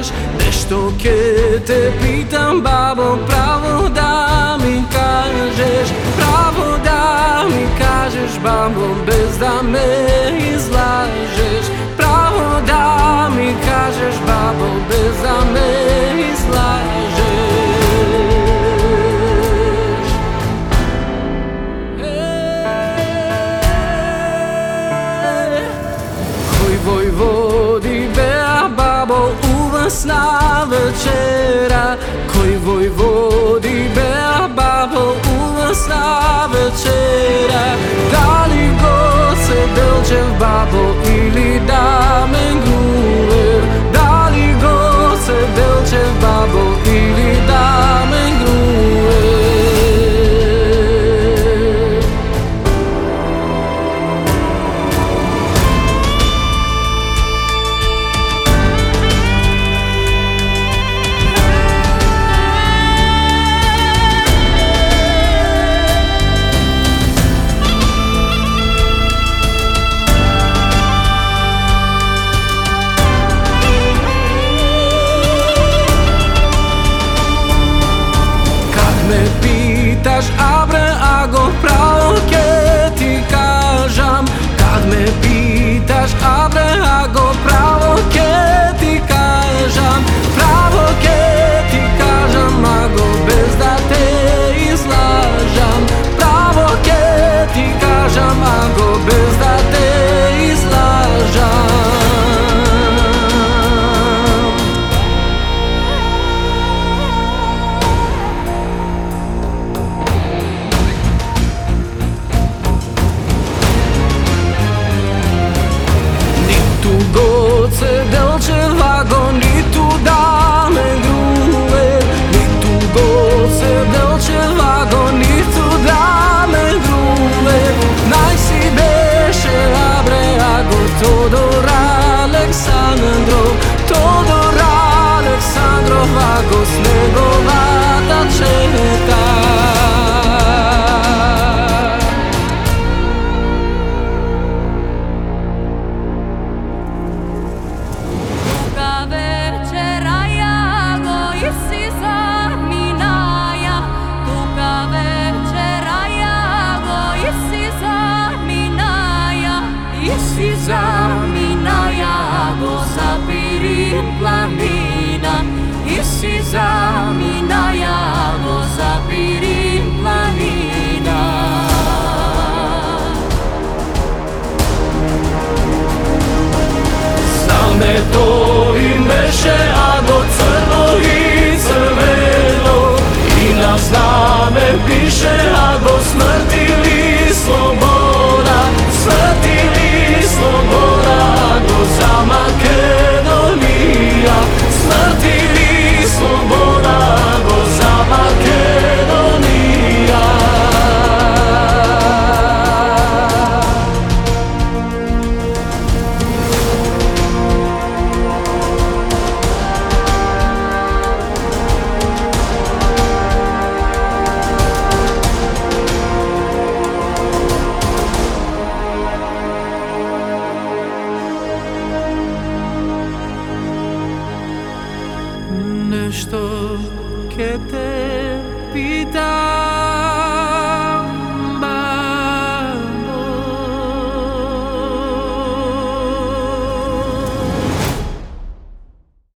kažeš, nešto ke te pitam babo, pravo da mi kažeš, pravo da mi kažeš babo, bez da me izlažeš, pravo da mi kažeš babo, bez da me izlažeš. Koji vodi bea babo u vas na večera, koji vodi bea babo u vas na večera, da li god se delčev babo ili da me gruver, da li god se delčev babo ili da me gruver. Pitaš abre ago, pravo ke ti kažam, kad me pitaš abre ago, pravo ke ti kažam, pravo ke ti kažam ago, bez da te izlažam, pravo ke ti kažam ago, bez da te izlažam. God se delčev vago, ni tu da me gruve, ni tu god se delčev vago, ni tu da me gruve. Naj si beše abre ago, Todor Aleksandrov, Todor Aleksandrov vago, snegovata četa. Zaminajago zapirim planina, isi zaminajago zapirim planina. Znam me to i meše ago, crno i crveno, i na zname piše ago, smrt ili sloboda, smrt ili sloboda, ago za Makedonija, smrt ili sloboda, ago za Makedonija. Nešto ke te pitam.